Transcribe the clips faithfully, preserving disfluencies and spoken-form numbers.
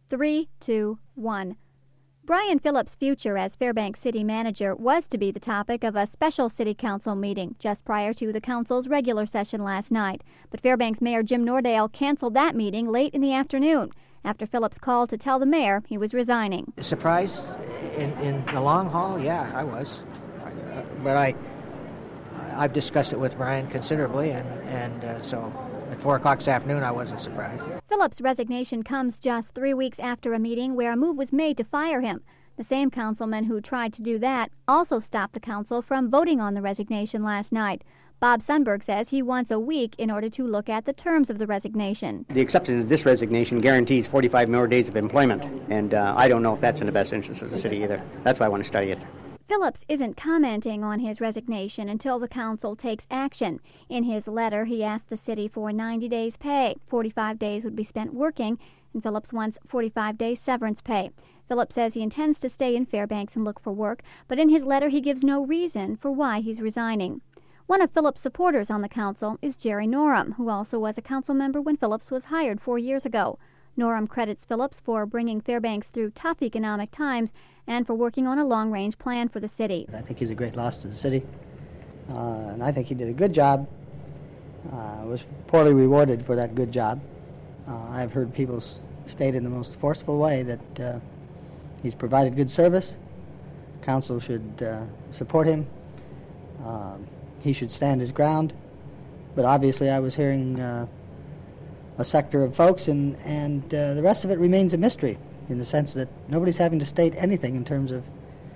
Three, two, one. Brian Phillips' future as Fairbanks City Manager was to be the topic of a special City Council meeting just prior to the Council's regular session last night. But Fairbanks Mayor Jim Nordale canceled that meeting late in the afternoon after Phillips called to tell the mayor he was resigning. Surprised in, in the long haul? Yeah, I was. Uh, but I, I've discussed it with Brian considerably, and, and uh, so at four o'clock this afternoon I wasn't surprised. Phillips' resignation comes just three weeks after a meeting where a move was made to fire him. The same councilman who tried to do that also stopped the council from voting on the resignation last night. Bob Sundberg says he wants a week in order to look at the terms of the resignation. The acceptance of this resignation guarantees forty-five more days of employment, and uh, I don't know if that's in the best interest of the city either. That's why I want to study it. Phillips isn't commenting on his resignation until the council takes action. In his letter, he asked the city for ninety days' pay. forty-five days would be spent working, and Phillips wants forty-five days severance pay. Phillips says he intends to stay in Fairbanks and look for work, but in his letter he gives no reason for why he's resigning. One of Phillips' supporters on the council is Jerry Norum, who also was a council member when Phillips was hired four years ago. Norum credits Phillips for bringing Fairbanks through tough economic times and for working on a long-range plan for the city. I think he's a great loss to the city, uh, and I think he did a good job. Uh, was poorly rewarded for that good job. Uh, I've heard people s- state in the most forceful way that uh, he's provided good service. Council should uh, support him. Uh, he should stand his ground. But obviously I was hearing uh, a sector of folks, and, and uh, the rest of it remains a mystery, in the sense that nobody's having to state anything in terms of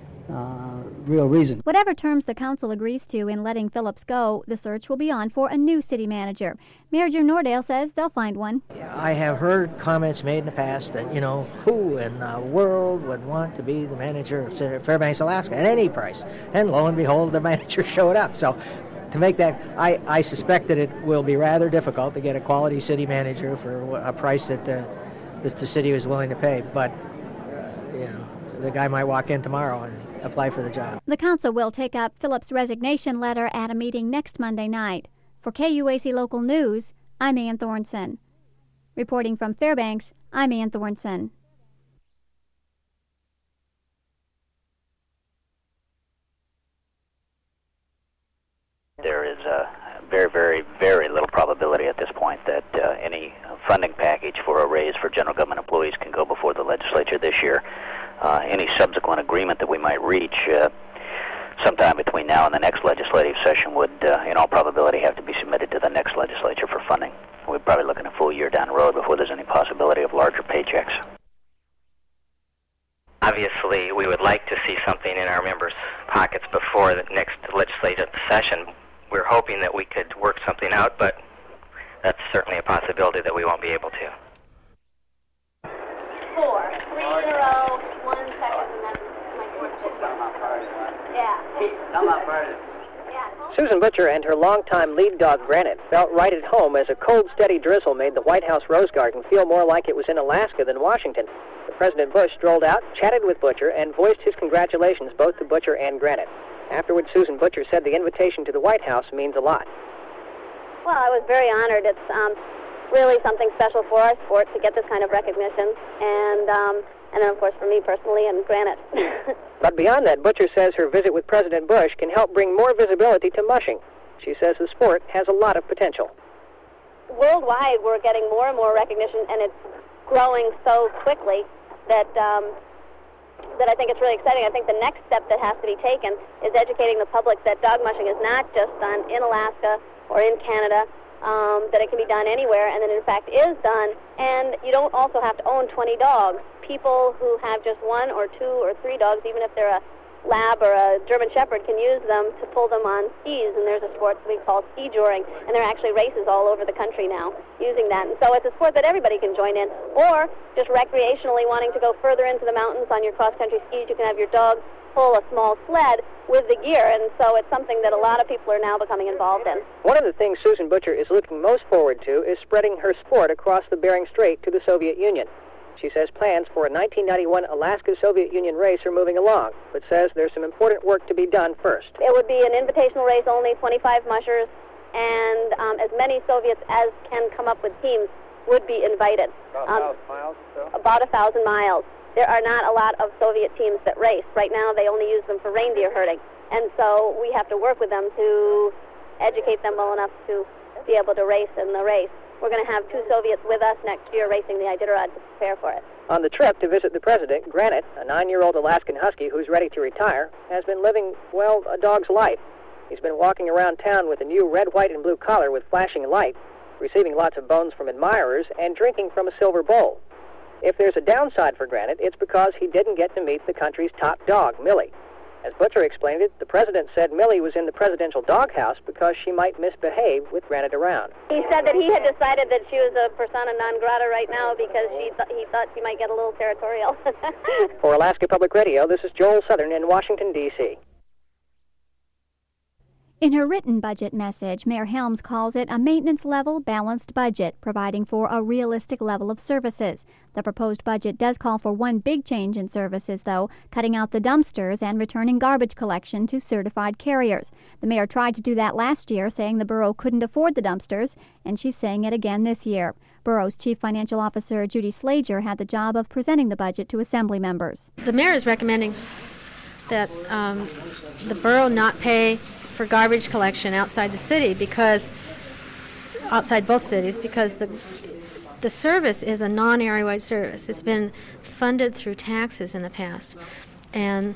uh, real reason. Whatever terms the council agrees to in letting Phillips go, the search will be on for a new city manager. Mayor Jim Nordale says they'll find one. I have heard comments made in the past that, you know, who in the world would want to be the manager of Fairbanks, Alaska at any price? And lo and behold, the manager showed up. So to make that, I, I suspect that it will be rather difficult to get a quality city manager for a price that the, that the city is willing to pay. But, uh, you know, the guy might walk in tomorrow and apply for the job. The council will take up Phillips' resignation letter at a meeting next Monday night. For K U A C Local News, I'm Ann Thornson. Reporting from Fairbanks, I'm Ann Thornson. There is a very, very, very little probability at this point that uh, any funding package for a raise for general government employees can go before the legislature this year. Uh, any subsequent agreement that we might reach uh, sometime between now and the next legislative session would, uh, in all probability, have to be submitted to the next legislature for funding. We're probably looking a full year down the road before there's any possibility of larger paychecks. Obviously, we would like to see something in our members' pockets before the next legislative session. We're hoping that we could work something out, but that's certainly a possibility that we won't be able to. Four. Three in a row, one second, and that's my fourth pitch. Yeah. Come on, Bert. Yeah. Susan Butcher and her longtime lead dog, Granite, felt right at home as a cold, steady drizzle made the White House Rose Garden feel more like it was in Alaska than Washington. President Bush strolled out, chatted with Butcher, and voiced his congratulations both to Butcher and Granite. Afterwards, Susan Butcher said the invitation to the White House means a lot. Well, I was very honored. It's um, really something special for our sport to get this kind of recognition, and um, and then, of course, for me personally and Granite. But beyond that, Butcher says her visit with President Bush can help bring more visibility to mushing. She says the sport has a lot of potential. Worldwide, we're getting more and more recognition, and it's growing so quickly that um, that I think it's really exciting. I think the next step that has to be taken is educating the public that dog mushing is not just done in Alaska or in Canada, um, that it can be done anywhere, and that it in fact is done. And you don't also have to own twenty dogs. People who have just one or two or three dogs, even if they're a lab or a German Shepherd, can use them to pull them on skis, and there's a sport that we call ski joring, and there are actually races all over the country now using that. And so it's a sport that everybody can join in, or just recreationally wanting to go further into the mountains on your cross-country skis, you can have your dog pull a small sled with the gear, and so it's something that a lot of people are now becoming involved in. One of the things Susan Butcher is looking most forward to is spreading her sport across the Bering Strait to the Soviet Union. She says plans for a nineteen ninety-one Alaska-Soviet Union race are moving along, but says there's some important work to be done first. It would be an invitational race, only twenty-five mushers, and um, as many Soviets as can come up with teams would be invited. About um, a thousand miles or so? About a thousand miles. There are not a lot of Soviet teams that race. Right now they only use them for reindeer herding. And so we have to work with them to educate them well enough to be able to race in the race. We're going to have two Soviets with us next year racing the Iditarod to prepare for it. On the trip to visit the president, Granite, a nine-year-old Alaskan Husky who's ready to retire, has been living, well, a dog's life. He's been walking around town with a new red, white, and blue collar with flashing lights, receiving lots of bones from admirers, and drinking from a silver bowl. If there's a downside for Granite, it's because he didn't get to meet the country's top dog, Millie. As Butcher explained it, the president said Millie was in the presidential doghouse because she might misbehave with Granite around. He said that he had decided that she was a persona non grata right now because she th- he thought she might get a little territorial. For Alaska Public Radio, this is Joel Southern in Washington, D C In her written budget message, Mayor Helms calls it a maintenance-level, balanced budget, providing for a realistic level of services. The proposed budget does call for one big change in services, though, cutting out the dumpsters and returning garbage collection to certified carriers. The mayor tried to do that last year, saying the borough couldn't afford the dumpsters, and she's saying it again this year. Borough's Chief Financial Officer, Judy Slager, had the job of presenting the budget to Assembly members. The mayor is recommending that um, the borough not pay for garbage collection outside the city because outside both cities because the the service is a non-area-wide service. It's been funded through taxes in the past, and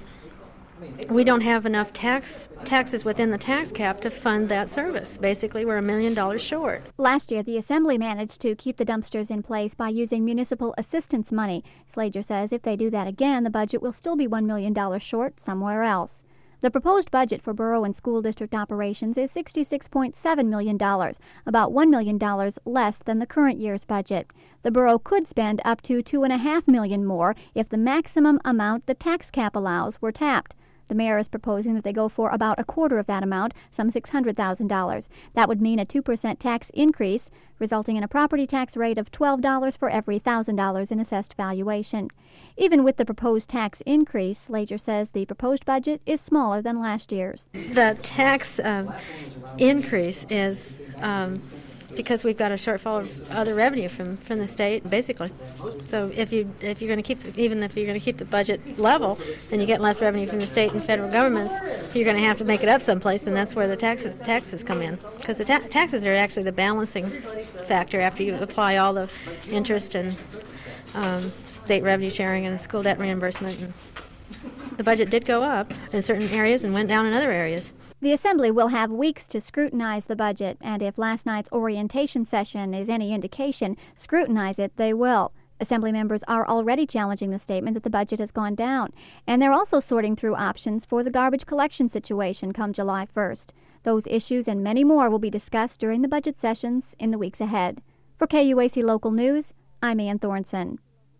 we don't have enough tax taxes within the tax cap to fund that service. Basically, we're a million dollars short. Last year, the Assembly managed to keep the dumpsters in place by using municipal assistance money. Slager says if they do that again, the budget will still be one million dollars short somewhere else. The proposed budget for borough and school district operations is sixty-six point seven million dollars, about one million dollars less than the current year's budget. The borough could spend up to two point five million dollars more if the maximum amount the tax cap allows were tapped. The mayor is proposing that they go for about a quarter of that amount, some six hundred thousand dollars. That would mean a two percent tax increase, resulting in a property tax rate of twelve dollars for every one thousand dollars in assessed valuation. Even with the proposed tax increase, Slager says the proposed budget is smaller than last year's. The tax um, increase is um, because we've got a shortfall of other revenue from, from the state, basically. So if you if you're going to keep the, even if you're going to keep the budget level, and you get less revenue from the state and federal governments, you're going to have to make it up someplace, and that's where the taxes taxes come in. Because the ta- taxes are actually the balancing factor after you apply all the interest and um, state revenue sharing and school debt reimbursement. And the budget did go up in certain areas and went down in other areas. The Assembly will have weeks to scrutinize the budget, and if last night's orientation session is any indication, scrutinize it they will. Assembly members are already challenging the statement that the budget has gone down, and they're also sorting through options for the garbage collection situation come July first. Those issues and many more will be discussed during the budget sessions in the weeks ahead. For K U A C Local News, I'm Ann Thornton.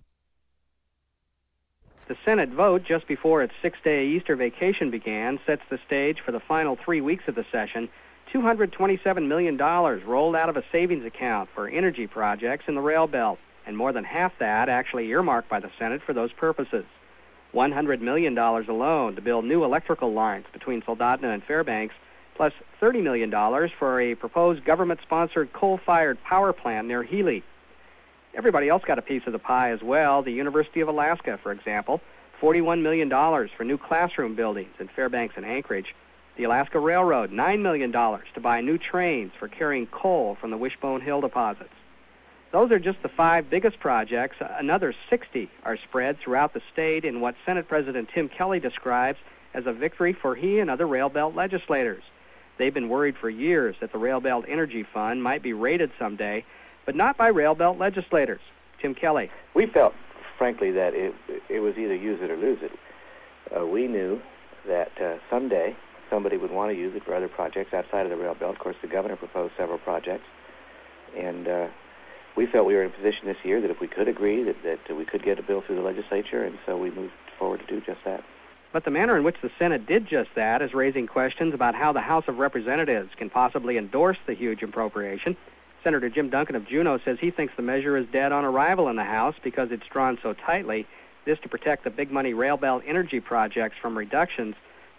The Senate vote just before its six-day Easter vacation began sets the stage for the final three weeks of the session. two hundred twenty-seven million dollars rolled out of a savings account for energy projects in the rail belt, and more than half that actually earmarked by the Senate for those purposes. one hundred million dollars alone to build new electrical lines between Soldotna and Fairbanks, plus thirty million dollars for a proposed government-sponsored coal-fired power plant near Healy. Everybody else got a piece of the pie as well. The University of Alaska, for example, forty-one million dollars for new classroom buildings in Fairbanks and Anchorage. The Alaska Railroad, nine million dollars to buy new trains for carrying coal from the Wishbone Hill deposits. Those are just the five biggest projects. Another sixty are spread throughout the state in what Senate President Tim Kelly describes as a victory for he and other rail belt legislators. They've been worried for years that the Rail Belt Energy Fund might be raided someday, but not by rail belt legislators. Tim Kelly. We felt, frankly, that it it was either use it or lose it. Uh, we knew that uh, someday somebody would want to use it for other projects outside of the rail belt. Of course, the governor proposed several projects, and uh, we felt we were in a position this year that if we could agree, that, that we could get a bill through the legislature, and so we moved forward to do just that. But the manner in which the Senate did just that is raising questions about how the House of Representatives can possibly endorse the huge appropriation. Senator Jim Duncan of Juneau says he thinks the measure is dead on arrival in the House because it's drawn so tightly, this to protect the big-money rail belt energy projects from reductions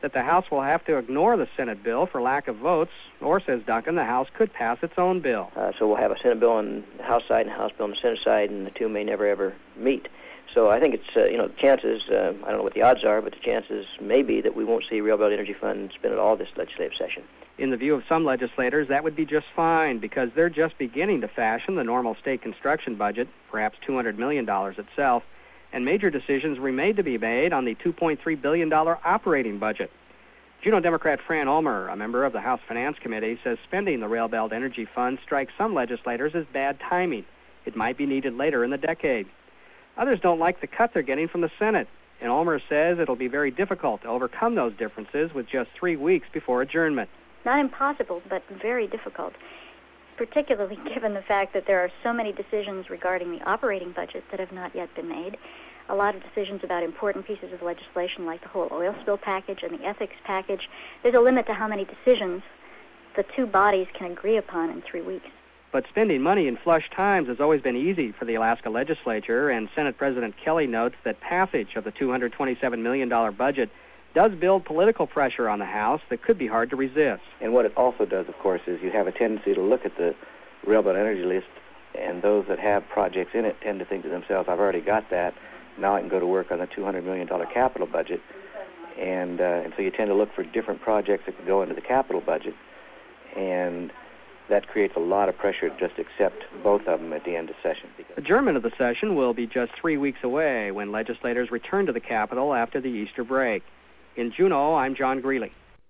that the House will have to ignore the Senate bill for lack of votes, or, says Duncan, the House could pass its own bill. Uh, so we'll have a Senate bill on the House side and a House bill on the Senate side, and the two may never, ever meet. So I think it's, uh, you know, the chances, uh, I don't know what the odds are, but the chances may be that we won't see Rail Belt Energy Fund spend at all this legislative session. In the view of some legislators, that would be just fine because they're just beginning to fashion the normal state construction budget, perhaps two hundred million dollars itself, and major decisions remain to be made on the two point three billion dollars operating budget. Juneau Democrat Fran Ulmer, a member of the House Finance Committee, says spending the Rail Belt Energy Fund strikes some legislators as bad timing. It might be needed later in the decade. Others don't like the cut they're getting from the Senate, and Ulmer says it'll be very difficult to overcome those differences with just three weeks before adjournment. Not impossible, but very difficult, particularly given the fact that there are so many decisions regarding the operating budget that have not yet been made. A lot of decisions about important pieces of legislation like the whole oil spill package and the ethics package. There's a limit to how many decisions the two bodies can agree upon in three weeks. But spending money in flush times has always been easy for the Alaska legislature, and Senate President Kelly notes that passage of the two hundred twenty-seven million dollars budget does build political pressure on the House that could be hard to resist. And what it also does, of course, is you have a tendency to look at the Rail Belt Energy list, and those that have projects in it tend to think to themselves, I've already got that. Now I can go to work on the two hundred million dollars capital budget. And, uh, and so you tend to look for different projects that can go into the capital budget. And that creates a lot of pressure to just accept both of them at the end of session. Adjournment of the session will be just three weeks away when legislators return to the Capitol after the Easter break. In Juneau, I'm John Greeley.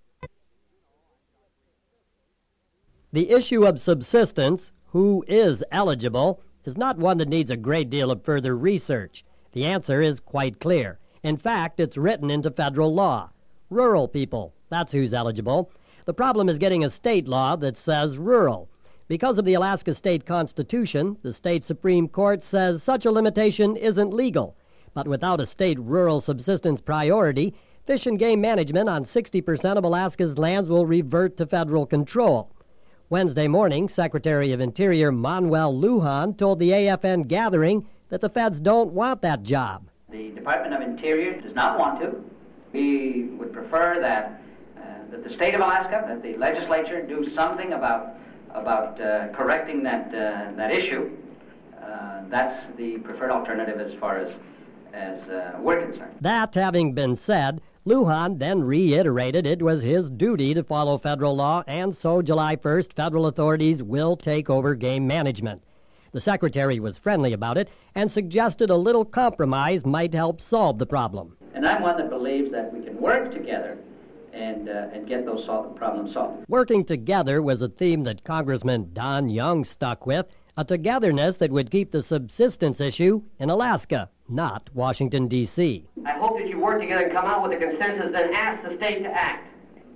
The issue of subsistence, who is eligible, is not one that needs a great deal of further research. The answer is quite clear. In fact, it's written into federal law. Rural people, that's who's eligible. The problem is getting a state law that says rural. Because of the Alaska State Constitution, the state Supreme Court says such a limitation isn't legal. But without a state rural subsistence priority, fish and game management on sixty percent of Alaska's lands will revert to federal control. Wednesday morning, Secretary of Interior Manuel Lujan told the A F N gathering that the feds don't want that job. The Department of Interior does not want to. We would prefer that uh, that the state of Alaska, that the legislature do something about about uh, correcting that uh, that issue. Uh, that's the preferred alternative as far as as uh, we're concerned. That having been said, Lujan then reiterated it was his duty to follow federal law, and so July first, federal authorities will take over game management. The secretary was friendly about it and suggested a little compromise might help solve the problem. And I'm one that believes that we can work together and uh, and get those sol- problems solved. Working together was a theme that Congressman Don Young stuck with, a togetherness that would keep the subsistence issue in Alaska, not Washington, D C I hope that you work together and come out with a consensus, then ask the state to act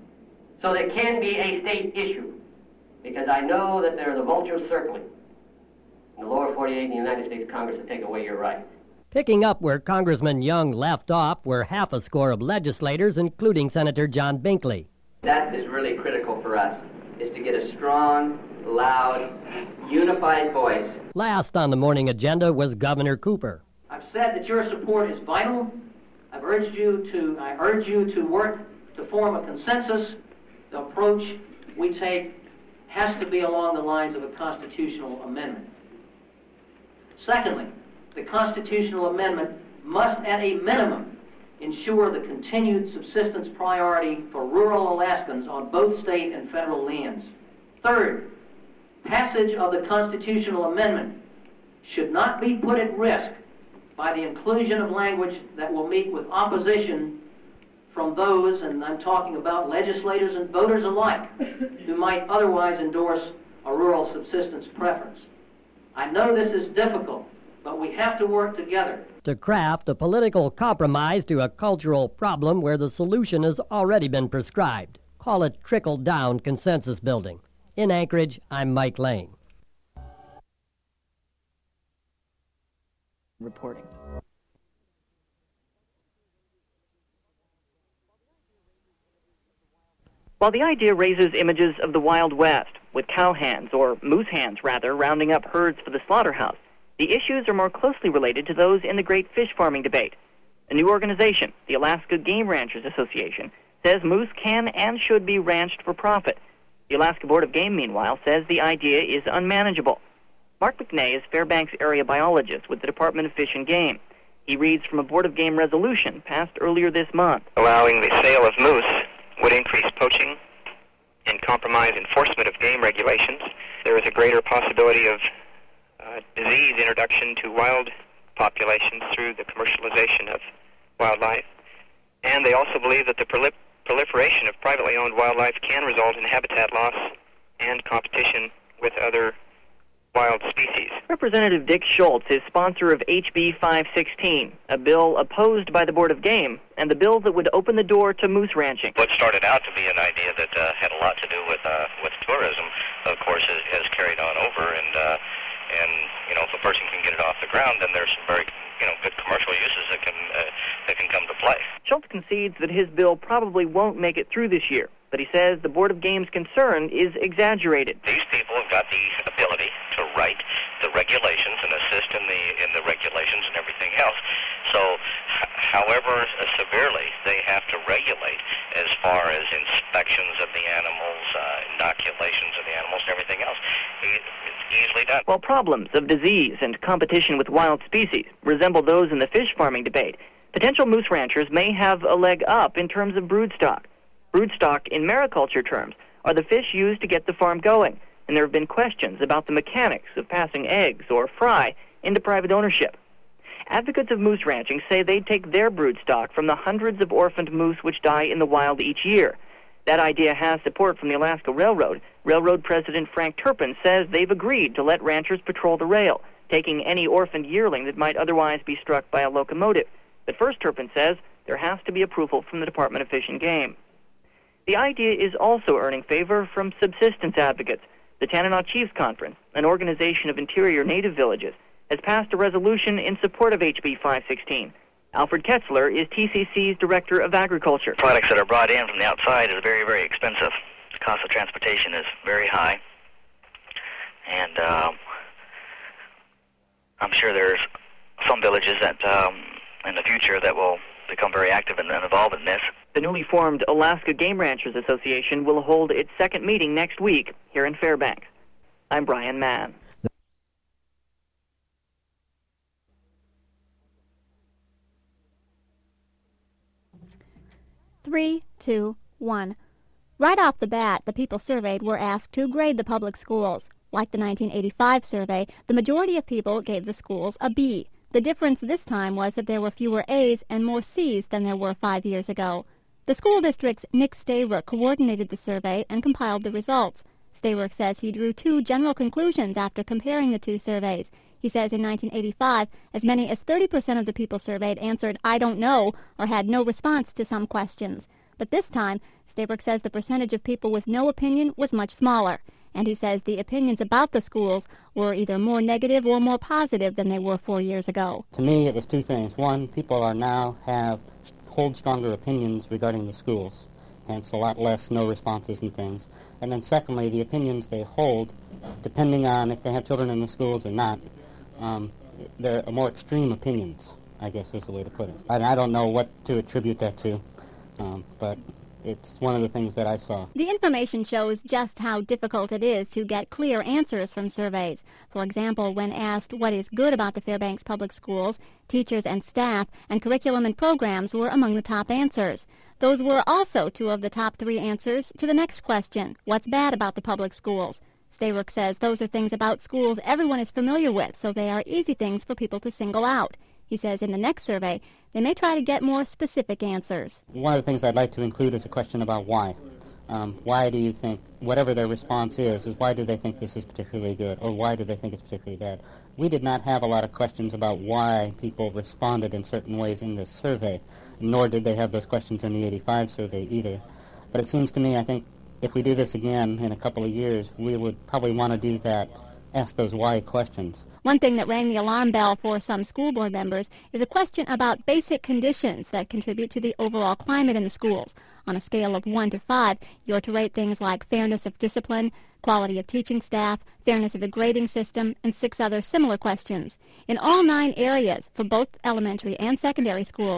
so there can be a state issue, because I know that there are the vultures circling in the lower forty-eight in the United States Congress to take away your rights. Picking up where Congressman Young left off were half a score of legislators, including Senator John Binkley. That is really critical for us, is to get a strong, loud, unified voice. Last on the morning agenda was Governor Cooper. I've said that your support is vital. I've urged you to, I urge you to work to form a consensus. The approach we take has to be along the lines of a constitutional amendment. Secondly, the constitutional amendment must, at a minimum, ensure the continued subsistence priority for rural Alaskans on both state and federal lands. Third, passage of the constitutional amendment should not be put at risk by the inclusion of language that will meet with opposition from those, and I'm talking about legislators and voters alike, who might otherwise endorse a rural subsistence preference. I know this is difficult, but we have to work together to craft a political compromise to a cultural problem where the solution has already been prescribed. Call it trickle-down consensus building. In Anchorage, I'm Mike Lane. Reporting. While the idea raises images of the Wild West, with cow hands, or moose hands rather, rounding up herds for the slaughterhouse, the issues are more closely related to those in the great fish farming debate. A new organization, the Alaska Game Ranchers Association, says moose can and should be ranched for profit. The Alaska Board of Game, meanwhile, says the idea is unmanageable. Mark McNay is Fairbanks area biologist with the Department of Fish and Game. He reads from a Board of Game resolution passed earlier this month. Allowing the sale of moose would increase poaching and compromise enforcement of game regulations. There is a greater possibility of uh, disease introduction to wild populations through the commercialization of wildlife. And they also believe that the prolif- proliferation of privately owned wildlife can result in habitat loss and competition with other wild species. Representative Dick Schultz is sponsor of H B five sixteen, a bill opposed by the Board of Game, and the bill that would open the door to moose ranching. What started out to be an idea that uh, had a lot to do with uh, with tourism, of course, has, has carried on over, and uh, and you know, if a person can get it off the ground, then there's some very you know good commercial uses that can uh, that can come to play. Schultz concedes that his bill probably won't make it through this year, but he says the Board of Game's concern is exaggerated. These people have got the ability to write the regulations and assist in the in the regulations and everything else. So, h- however severely they have to regulate as far as inspections of the animals, uh, inoculations of the animals, and everything else, it, it's easily done. While problems of disease and competition with wild species resemble those in the fish farming debate, potential moose ranchers may have a leg up in terms of broodstock. Broodstock, in mariculture terms, are the fish used to get the farm going, and there have been questions about the mechanics of passing eggs or fry into private ownership. Advocates of moose ranching say they'd take their broodstock from the hundreds of orphaned moose which die in the wild each year. That idea has support from the Alaska Railroad. Railroad President Frank Turpin says they've agreed to let ranchers patrol the rail, taking any orphaned yearling that might otherwise be struck by a locomotive. But first, Turpin says, there has to be approval from the Department of Fish and Game. The idea is also earning favor from subsistence advocates. The Tanana Chiefs Conference, an organization of interior native villages, has passed a resolution in support of H B five sixteen. Alfred Ketzler is T C C's Director of Agriculture. Products that are brought in from the outside is very, very expensive. The cost of transportation is very high. And uh, I'm sure there's some villages that um, in the future that will become very active and, and involved in this. The newly formed Alaska Game Ranchers Association will hold its second meeting next week here in Fairbanks. I'm Brian Mann. Three, two, one. Right off the bat, the people surveyed were asked to grade the public schools. Like the nineteen eighty-five survey, the majority of people gave the schools a B. The difference this time was that there were fewer A's and more C's than there were five years ago. The school district's Nick Stayrook coordinated the survey and compiled the results. Stayrook says he drew two general conclusions after comparing the two surveys. He says in nineteen eighty-five, as many as thirty percent of the people surveyed answered, "I don't know," or had no response to some questions. But this time, Stayrook says the percentage of people with no opinion was much smaller. And he says the opinions about the schools were either more negative or more positive than they were four years ago. To me, it was two things. One, people are now have hold stronger opinions regarding the schools, hence a lot less no responses and things. And then secondly, the opinions they hold, depending on if they have children in the schools or not, um, they're more extreme opinions, I guess is the way to put it. I, I don't know what to attribute that to, um, but it's one of the things that I saw. The information shows just how difficult it is to get clear answers from surveys. For example, when asked what is good about the Fairbanks Public Schools, teachers and staff and curriculum and programs were among the top answers. Those were also two of the top three answers to the next question, what's bad about the public schools? Stayrook says those are things about schools everyone is familiar with, so they are easy things for people to single out. He says in the next survey, they may try to get more specific answers. One of the things I'd like to include is a question about why. Um, why do you think, whatever their response is, is why do they think this is particularly good, or why do they think it's particularly bad? We did not have a lot of questions about why people responded in certain ways in this survey, nor did they have those questions in the eighty-five survey either. But it seems to me, I think, if we do this again in a couple of years, we would probably want to do that, ask those why questions. One thing that rang the alarm bell for some school board members is a question about basic conditions that contribute to the overall climate in the schools. On a scale of one to five, you're to rate things like fairness of discipline, quality of teaching staff, fairness of the grading system, and six other similar questions. In all nine areas, for both elementary and secondary schools,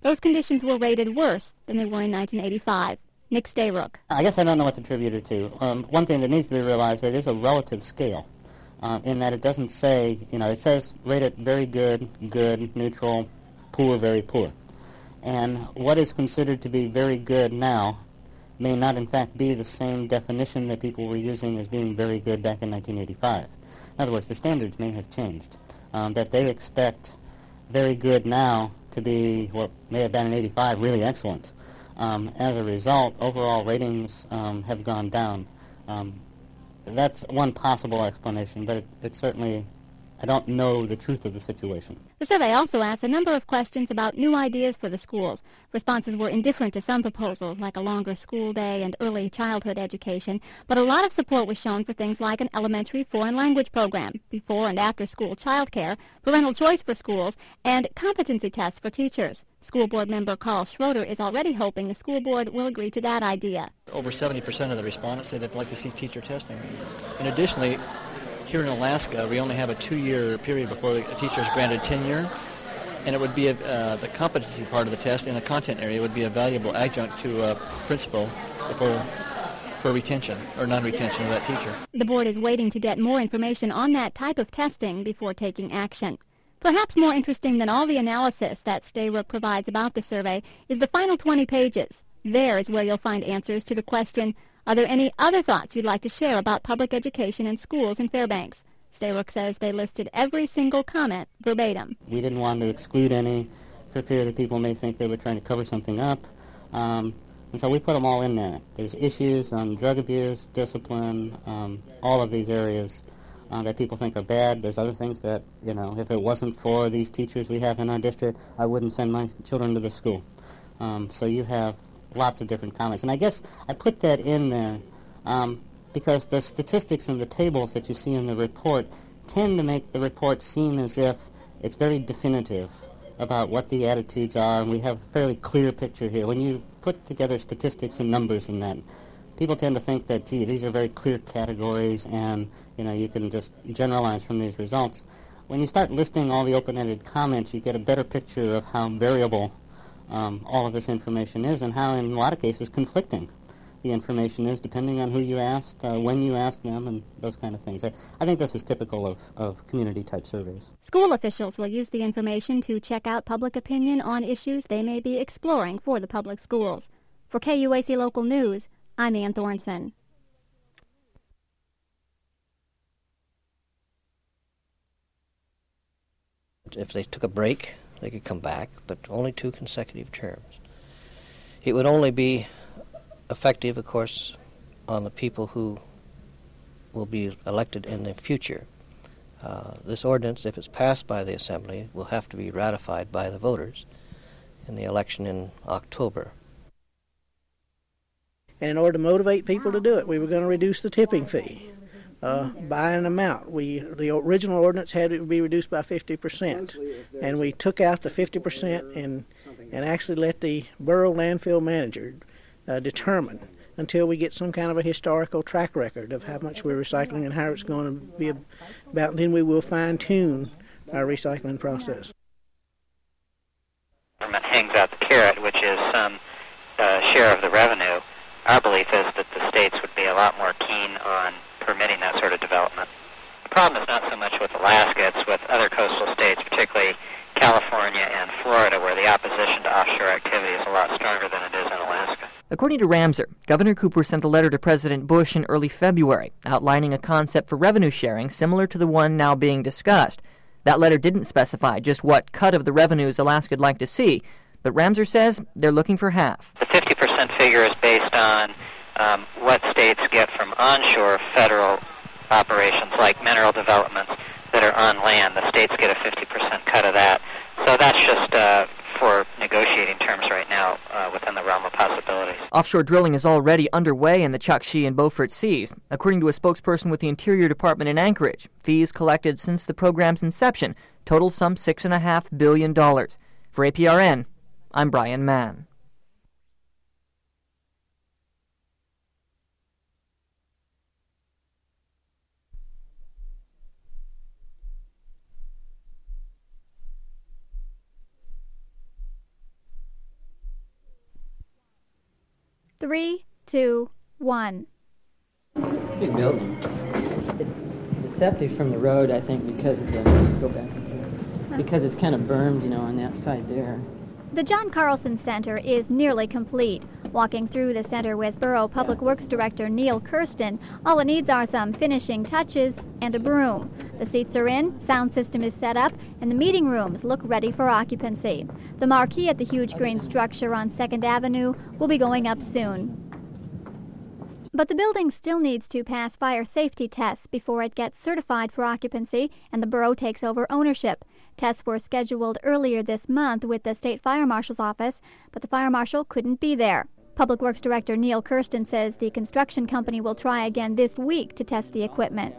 those conditions were rated worse than they were in nineteen eighty-five. Nick Stayrook. I guess I don't know what to attribute it to. Um, one thing that needs to be realized, it is a relative scale, uh, in that it doesn't say, you know, it says rated very good, good, neutral, poor, very poor. And what is considered to be very good now may not in fact be the same definition that people were using as being very good back in nineteen eighty-five. In other words, the standards may have changed. Um, that they expect very good now to be what may have been in eighty-five really excellent. Um, as a result, overall ratings um, have gone down. Um, that's one possible explanation, but it, it certainly, I don't know the truth of the situation. The survey also asked a number of questions about new ideas for the schools. Responses were indifferent to some proposals, like a longer school day and early childhood education, but a lot of support was shown for things like an elementary foreign language program, before and after school childcare, parental choice for schools, and competency tests for teachers. School board member Carl Schroeder is already hoping the school board will agree to that idea. Over seventy percent of the respondents say they'd like to see teacher testing. And additionally, here in Alaska, we only have a two-year period before a teacher is granted tenure, and it would be a, uh, the competency part of the test in the content area would be a valuable adjunct to a principal for, for retention or non-retention of that teacher. The board is waiting to get more information on that type of testing before taking action. Perhaps more interesting than all the analysis that Stayrook provides about the survey is the final twenty pages. There is where you'll find answers to the question, are there any other thoughts you'd like to share about public education and schools in Fairbanks? Stayrook says they listed every single comment verbatim. We didn't want to exclude any for fear that people may think they were trying to cover something up. Um, and so we put them all in there. There's issues on drug abuse, discipline, um, all of these areas uh, that people think are bad. There's other things that, you know, if it wasn't for these teachers we have in our district, I wouldn't send my children to the school. Um, so you have lots of different comments. And I guess I put that in there um, because the statistics and the tables that you see in the report tend to make the report seem as if it's very definitive about what the attitudes are, and we have a fairly clear picture here. When you put together statistics and numbers in that, people tend to think that, gee, these are very clear categories, and, you know, you can just generalize from these results. When you start listing all the open-ended comments, you get a better picture of how variable Um, all of this information is, and how in a lot of cases conflicting the information is, depending on who you asked, uh, when you asked them, and those kind of things. I, I think this is typical of, of community-type surveys. School officials will use the information to check out public opinion on issues they may be exploring for the public schools. For K U A C Local News, I'm Ann Thornson. If they took a break, they could come back, but only two consecutive terms. It would only be effective, of course, on the people who will be elected in the future. Uh, this ordinance, if it's passed by the Assembly, will have to be ratified by the voters in the election in October. And in order to motivate people to do it, we were going to reduce the tipping fee uh, by an amount. We the original ordinance had to be reduced by fifty percent, and we took out the fifty percent and and actually let the borough landfill manager uh, determine until we get some kind of a historical track record of how much we're recycling and how it's going to be about. Then we will fine-tune our recycling process. Government hangs out the carrot, which is some uh, share of the revenue. Our belief is that the states would be a lot more keen on permitting that sort of development. The problem is not so much with Alaska, it's with other coastal states, particularly California and Florida, where the opposition to offshore activity is a lot stronger than it is in Alaska. According to Ramser, Governor Cooper sent a letter to President Bush in early February outlining a concept for revenue sharing similar to the one now being discussed. That letter didn't specify just what cut of the revenues Alaska'd like to see, but Ramser says they're looking for half. The fifty percent figure is based on um, what states get from onshore federal operations like mineral developments that are on land. The states get a fifty percent cut of that. So that's just uh, for negotiating terms right now uh, within the realm of possibilities. Offshore drilling is already underway in the Chukchi and Beaufort Seas. According to a spokesperson with the Interior Department in Anchorage, fees collected since the program's inception total some six point five billion dollars. For A P R N, I'm Brian Mann. Three, two, one. Big building. It's deceptive from the road, I think, because of the go back because it's kind of bermed, you know, on that side there. The John Carlson Center is nearly complete. Walking through the center with Borough Public Works Director Neil Kirsten, all it needs are some finishing touches and a broom. The seats are in, sound system is set up, and the meeting rooms look ready for occupancy. The marquee at the huge green structure on second Avenue will be going up soon. But the building still needs to pass fire safety tests before it gets certified for occupancy and the borough takes over ownership. Tests were scheduled earlier this month with the State Fire Marshal's office, but the fire marshal couldn't be there. Public Works Director Neil Kirsten says the construction company will try again this week to test the equipment.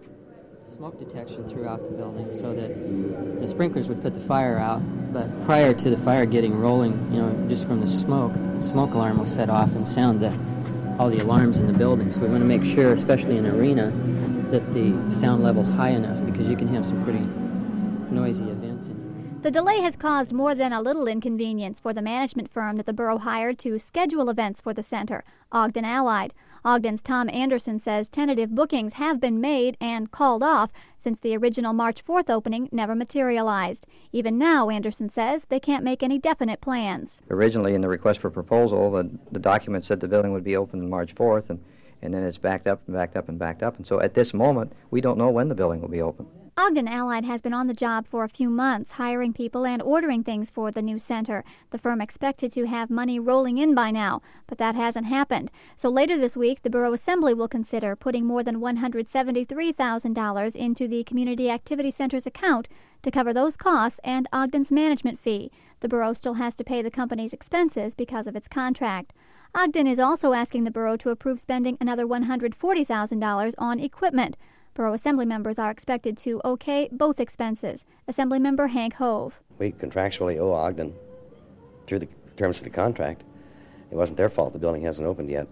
Smoke detection throughout the building so that the sprinklers would put the fire out, but prior to the fire getting rolling, you know, just from the smoke, the smoke alarm will set off and sound the, all the alarms in the building. So we want to make sure, especially in an arena, that the sound level's high enough because you can have some pretty noisy events in here. The delay has caused more than a little inconvenience for the management firm that the borough hired to schedule events for the center, Ogden Allied. Ogden's Tom Anderson says tentative bookings have been made and called off since the original March fourth opening never materialized. Even now, Anderson says, they can't make any definite plans. Originally in the request for proposal, the, the document said the building would be open on March fourth, and, and then it's backed up and backed up and backed up. And so at this moment, we don't know when the building will be open. Ogden Allied has been on the job for a few months, hiring people and ordering things for the new center. The firm expected to have money rolling in by now, but that hasn't happened. So later this week, the Borough Assembly will consider putting more than one hundred seventy-three thousand dollars into the Community Activity Center's account to cover those costs and Ogden's management fee. The borough still has to pay the company's expenses because of its contract. Ogden is also asking the borough to approve spending another one hundred forty thousand dollars on equipment. Borough Assembly members are expected to okay both expenses. Assemblymember Hank Hove. We contractually owe Ogden through the terms of the contract. It wasn't their fault the building hasn't opened yet.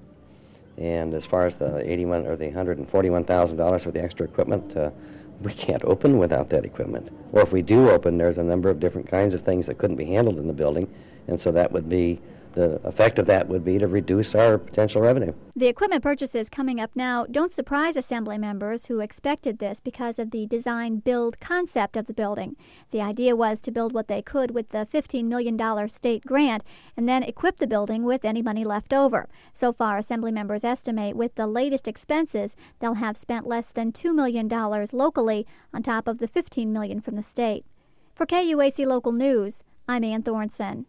And as far as the eighty-one or the one hundred forty-one thousand dollars for the extra equipment, uh, we can't open without that equipment. Or if we do open, there's a number of different kinds of things that couldn't be handled in the building, and so that would be the effect of that would be to reduce our potential revenue. The equipment purchases coming up now don't surprise Assembly members who expected this because of the design-build concept of the building. The idea was to build what they could with the fifteen million dollars state grant and then equip the building with any money left over. So far, Assembly members estimate with the latest expenses, they'll have spent less than two million dollars locally on top of the fifteen million dollars from the state. For K U A C Local News, I'm Ann Thornson.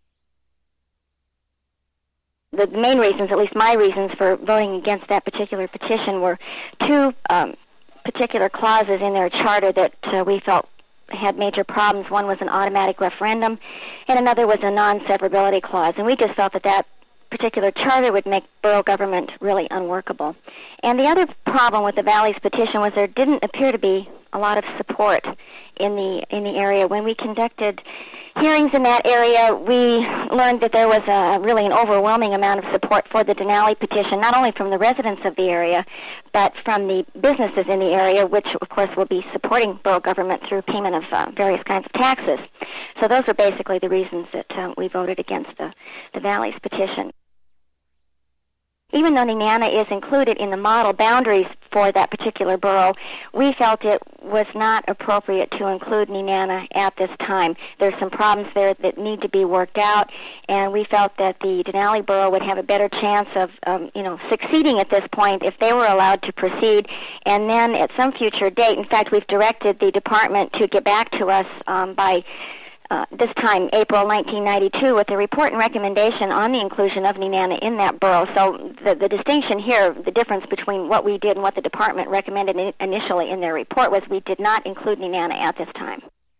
The main reasons, at least my reasons for voting against that particular petition, were two um, particular clauses in their charter that uh, we felt had major problems. One was an automatic referendum, and another was a non-severability clause. And we just felt that that particular charter would make borough government really unworkable. And the other problem with the Valley's petition was there didn't appear to be a lot of support in the in the area. When we conducted hearings in that area, we learned that there was a, really an overwhelming amount of support for the Denali petition, not only from the residents of the area, but from the businesses in the area, which, of course, will be supporting borough government through payment of uh, various kinds of taxes. So those were basically the reasons that uh, we voted against the, the Valley's petition. Even though Nenana is included in the model boundaries for that particular borough, we felt it was not appropriate to include Nenana at this time. There's some problems there that need to be worked out, and we felt that the Denali borough would have a better chance of, um, you know, succeeding at this point if they were allowed to proceed. And then at some future date, in fact, we've directed the department to get back to us um, by Uh, this time, April nineteen ninety-two, with a report and recommendation on the inclusion of Nenana in that borough. So the, the distinction here, the difference between what we did and what the department recommended in, initially in their report was we did not include Nenana at this time.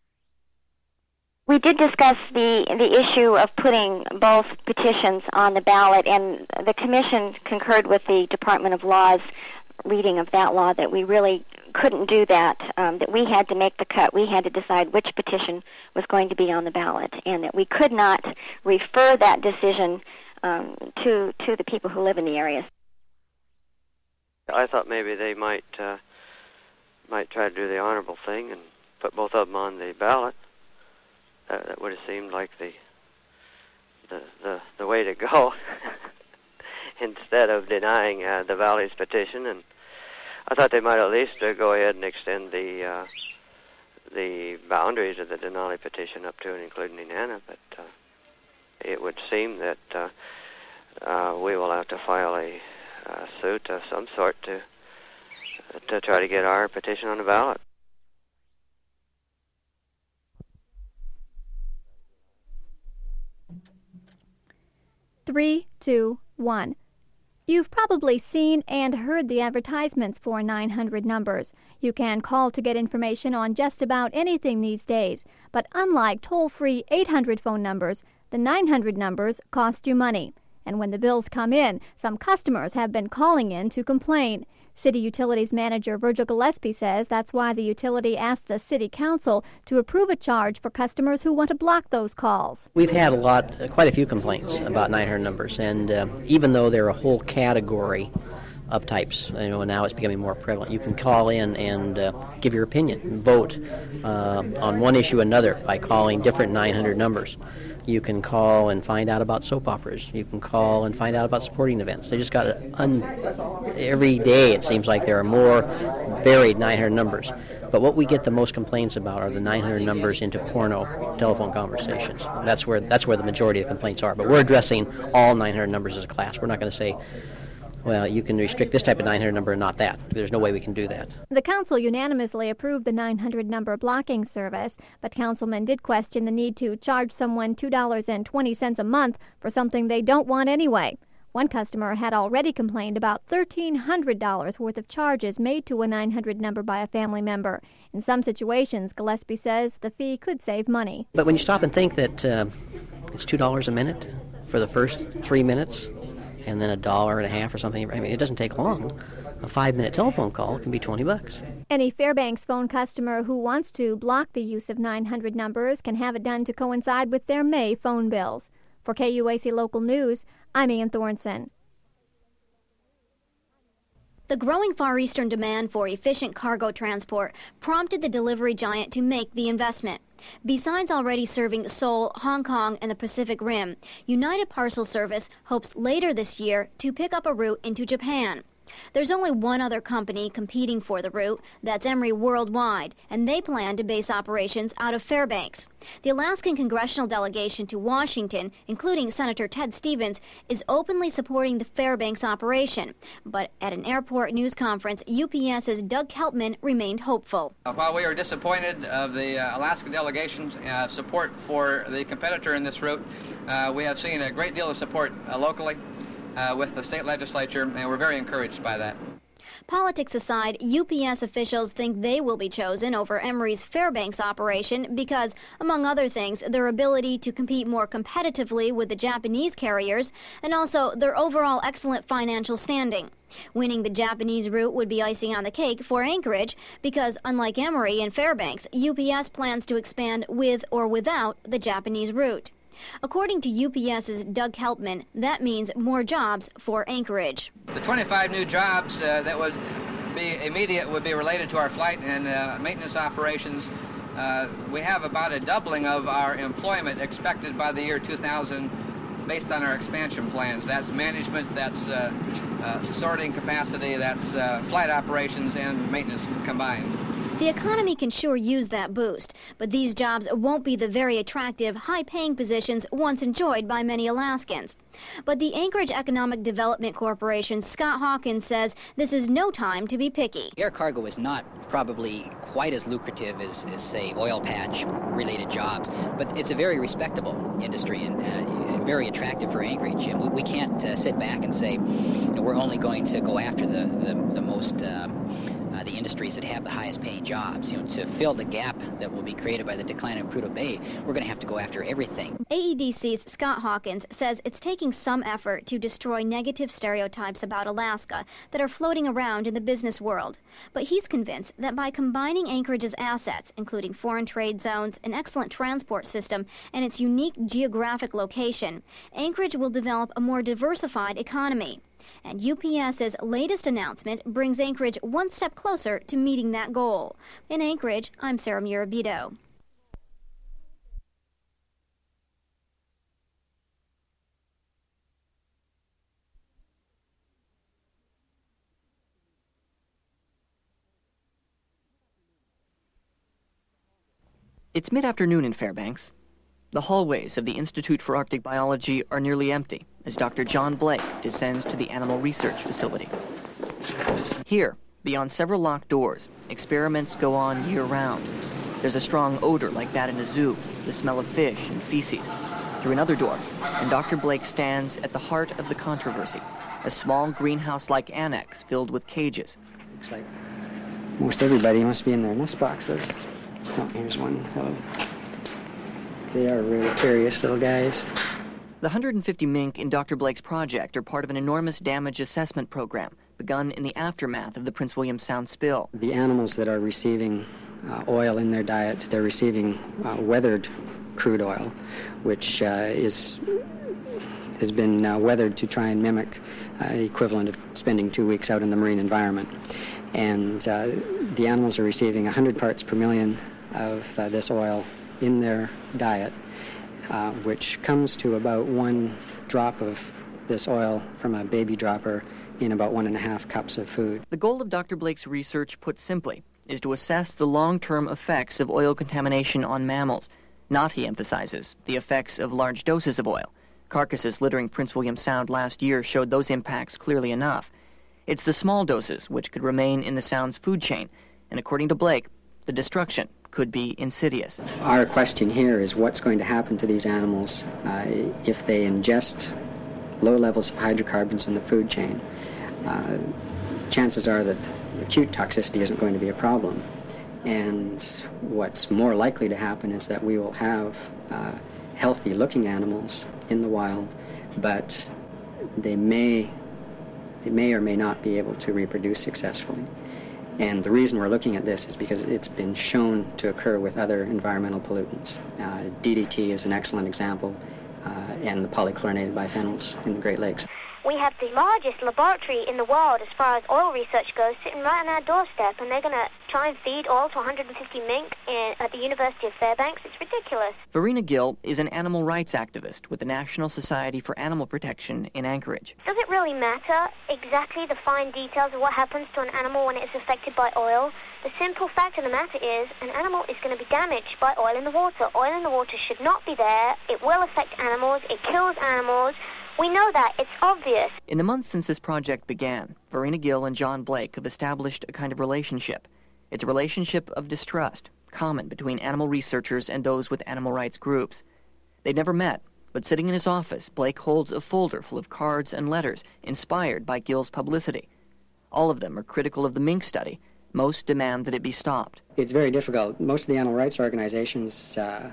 We did discuss the, the issue of putting both petitions on the ballot, and the Commission concurred with the Department of Law's reading of that law that we really couldn't do that, um, that we had to make the cut. We had to decide which petition was going to be on the ballot, and that we could not refer that decision um, to to the people who live in the area. I thought maybe they might uh, might try to do the honorable thing and put both of them on the ballot. That, that would have seemed like the the the, the way to go. instead of denying uh, the Valley's petition. And I thought they might at least uh, go ahead and extend the uh, the boundaries of the Denali petition up to and including Nenana, but uh, it would seem that uh, uh, we will have to file a uh, suit of some sort to to try to get our petition on the ballot. Three, two, one. You've probably seen and heard the advertisements for nine hundred numbers. You can call to get information on just about anything these days, but unlike toll-free eight hundred phone numbers, the nine hundred numbers cost you money. And when the bills come in, some customers have been calling in to complain. City Utilities Manager Virgil Gillespie says that's why the utility asked the City Council to approve a charge for customers who want to block those calls. We've had a lot, quite a few complaints about nine hundred numbers, and uh, even though they're a whole category of types, you know, now it's becoming more prevalent. You can call in and uh, give your opinion, vote uh, on one issue or another by calling different nine hundred numbers. You can call and find out about soap operas. You can call and find out about sporting events. They just got it un- every day. It seems like there are more varied nine hundred numbers. But what we get the most complaints about are the nine hundred numbers into porno telephone conversations. That's where that's where the majority of complaints are. But we're addressing all nine hundred numbers as a class. We're not going to say, well, you can restrict this type of nine hundred number and not that. There's no way we can do that. The council unanimously approved the nine hundred number blocking service, but councilmen did question the need to charge someone two dollars and twenty cents a month for something they don't want anyway. One customer had already complained about one thousand three hundred dollars worth of charges made to a nine hundred number by a family member. In some situations, Gillespie says the fee could save money. But when you stop and think that uh, it's two dollars a minute for the first three minutes, and then a dollar and a half or something. I mean, it doesn't take long. A five-minute telephone call can be twenty bucks. Any Fairbanks phone customer who wants to block the use of nine hundred numbers can have it done to coincide with their May phone bills. For K U A C Local News, I'm Ian Thornton. The growing Far Eastern demand for efficient cargo transport prompted the delivery giant to make the investment. Besides already serving Seoul, Hong Kong, and the Pacific Rim, United Parcel Service hopes later this year to pick up a route into Japan. There's only one other company competing for the route, that's Emery Worldwide, and they plan to base operations out of Fairbanks. The Alaskan congressional delegation to Washington, including Senator Ted Stevens, is openly supporting the Fairbanks operation. But at an airport news conference, U P S's Doug Keltman remained hopeful. While we are disappointed of the uh, Alaska delegation's uh, support for the competitor in this route, uh, we have seen a great deal of support uh, locally. Uh, with the state legislature, and we're very encouraged by that. Politics aside, U P S officials think they will be chosen over Emery's Fairbanks operation because, among other things, their ability to compete more competitively with the Japanese carriers and also their overall excellent financial standing. Winning the Japanese route would be icing on the cake for Anchorage because, unlike Emery and Fairbanks, U P S plans to expand with or without the Japanese route. According to U P S's Doug Helpman, that means more jobs for Anchorage. The twenty-five new jobs uh, that would be immediate would be related to our flight and uh, maintenance operations. Uh, we have about a doubling of our employment expected by the year two thousand based on our expansion plans. That's management, that's uh, uh, sorting capacity, that's uh, flight operations and maintenance combined. The economy can sure use that boost, but these jobs won't be the very attractive, high-paying positions once enjoyed by many Alaskans. But the Anchorage Economic Development Corporation's Scott Hawkins says this is no time to be picky. Air cargo is not probably quite as lucrative as, as say, oil patch-related jobs, but it's a very respectable industry and, uh, and very attractive for Anchorage. And we, we can't uh, sit back and say, you know, we're only going to go after the, the, the most... Uh, Uh, the industries that have the highest paying jobs. You know, to fill the gap that will be created by the decline in Prudhoe Bay, we're going to have to go after everything. A E D C's Scott Hawkins says it's taking some effort to destroy negative stereotypes about Alaska that are floating around in the business world. But he's convinced that by combining Anchorage's assets, including foreign trade zones, an excellent transport system, and its unique geographic location, Anchorage will develop a more diversified economy. And U P S's latest announcement brings Anchorage one step closer to meeting that goal. In Anchorage, I'm Sarah Murabito. It's mid-afternoon in Fairbanks. The hallways of the Institute for Arctic Biology are nearly empty as Doctor John Blake descends to the Animal Research Facility. Here, beyond several locked doors, experiments go on year-round. There's a strong odor like that in a zoo, the smell of fish and feces. Through another door, and Doctor Blake stands at the heart of the controversy, a small greenhouse-like annex filled with cages. Looks like most everybody must be in their nest boxes. Oh, here's one. Hello. They are really curious little guys. The one hundred fifty mink in Doctor Blake's project are part of an enormous damage assessment program begun in the aftermath of the Prince William Sound spill. The animals that are receiving uh, oil in their diet, they're receiving uh, weathered crude oil, which uh, is has been uh, weathered to try and mimic uh, the equivalent of spending two weeks out in the marine environment. And uh, the animals are receiving one hundred parts per million of uh, this oil in their diet, uh, which comes to about one drop of this oil from a baby dropper in about one and a half cups of food. The goal of Doctor Blake's research, put simply, is to assess the long-term effects of oil contamination on mammals, not, he emphasizes, the effects of large doses of oil. Carcasses littering Prince William Sound last year showed those impacts clearly enough. It's the small doses which could remain in the Sound's food chain, and according to Blake, the destruction could be insidious. Our question here is what's going to happen to these animals uh, if they ingest low levels of hydrocarbons in the food chain. Uh, chances are that acute toxicity isn't going to be a problem. And what's more likely to happen is that we will have uh, healthy-looking animals in the wild, but they may, they may or may not be able to reproduce successfully. And the reason we're looking at this is because it's been shown to occur with other environmental pollutants. Uh, D D T is an excellent example, uh, and the polychlorinated biphenyls in the Great Lakes. We have the largest laboratory in the world as far as oil research goes sitting right on our doorstep, and they're going to try and feed oil to one hundred fifty mink in, at the University of Fairbanks. It's ridiculous. Verena Gill is an animal rights activist with the National Society for Animal Protection in Anchorage. Does it really matter exactly the fine details of what happens to an animal when it is affected by oil? The simple fact of the matter is an animal is going to be damaged by oil in the water. Oil in the water should not be there. It will affect animals. It kills animals. We know that. It's obvious. In the months since this project began, Verena Gill and John Blake have established a kind of relationship. It's a relationship of distrust, common between animal researchers and those with animal rights groups. They've never met, but sitting in his office, Blake holds a folder full of cards and letters inspired by Gill's publicity. All of them are critical of the mink study. Most demand that it be stopped. It's very difficult. Most of the animal rights organizations uh,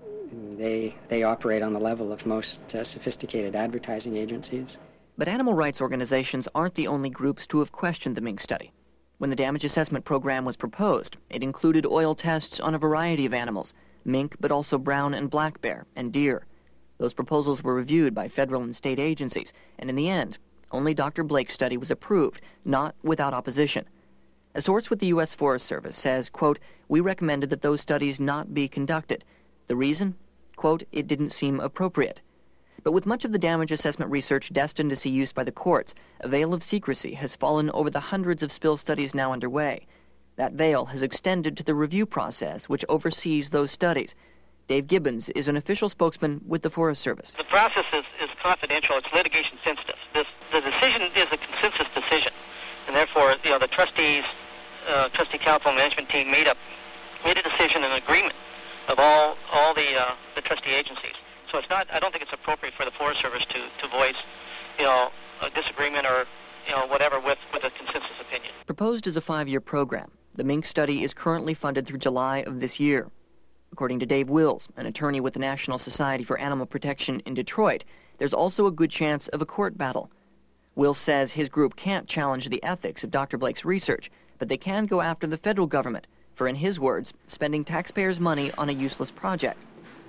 They they operate on the level of most uh, sophisticated advertising agencies. But animal rights organizations aren't the only groups to have questioned the mink study. When the damage assessment program was proposed, it included oil tests on a variety of animals, mink but also brown and black bear and deer. Those proposals were reviewed by federal and state agencies, and in the end, only Doctor Blake's study was approved, not without opposition. A source with the U S Forest Service says, quote, "We recommended that those studies not be conducted. The reason? Quote, it didn't seem appropriate." But with much of the damage assessment research destined to see use by the courts, a veil of secrecy has fallen over the hundreds of spill studies now underway. That veil has extended to the review process which oversees those studies. Dave Gibbons is an official spokesman with the Forest Service. The process is, is confidential. It's litigation sensitive. This, the decision is a consensus decision, and therefore, you know, the trustees, uh, trustee council, management team made up made a decision and agreement of all all the uh, the trustee agencies. So it's not. I don't think it's appropriate for the Forest Service to, to voice, you know, a disagreement or you know whatever with, with a consensus opinion. Proposed as a five-year program, the mink study is currently funded through July of this year. According to Dave Wills, an attorney with the National Society for Animal Protection in Detroit, there's also a good chance of a court battle. Wills says his group can't challenge the ethics of Doctor Blake's research, but they can go after the federal government for, in his words, spending taxpayers' money on a useless project.